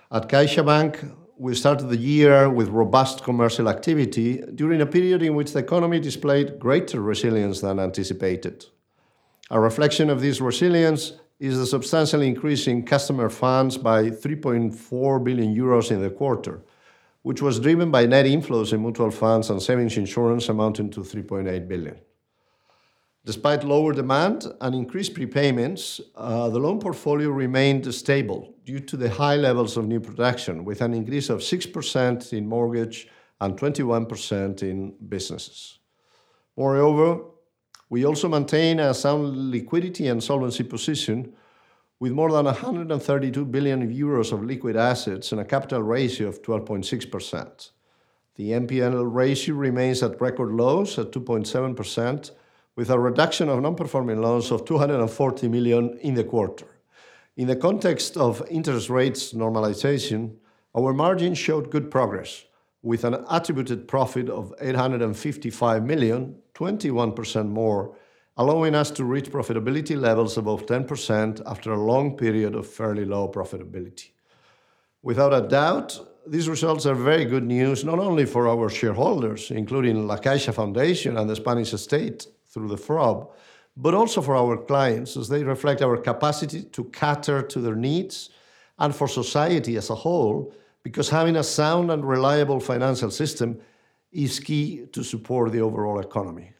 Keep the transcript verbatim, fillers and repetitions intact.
At CaixaBank, we started the year with robust commercial activity during a period in which the economy displayed greater resilience than anticipated. A reflection of this resilience is the substantial increase in customer funds by three point four billion euros in the quarter, which was driven by net inflows in mutual funds and savings insurance amounting to three point eight billion. Despite lower demand and increased prepayments, uh, the loan portfolio remained stable due to the high levels of new production, with an increase of six percent in mortgage and twenty-one percent in businesses. Moreover, we also maintain a sound liquidity and solvency position with more than one hundred thirty-two billion euros of liquid assets and a capital ratio of twelve point six percent. The N P L ratio remains at record lows at two point seven percent, with a reduction of non-performing loans of two hundred forty million in the quarter. In the context of interest rates normalization, our margin showed good progress, with an attributed profit of eight hundred fifty-five million, twenty-one percent more, allowing us to reach profitability levels above ten percent after a long period of fairly low profitability. Without a doubt, these results are very good news not only for our shareholders, including La Caixa Foundation and the Spanish state through the F R O B, but also for our clients, as they reflect our capacity to cater to their needs, and for society as a whole, because having a sound and reliable financial system is key to support the overall economy.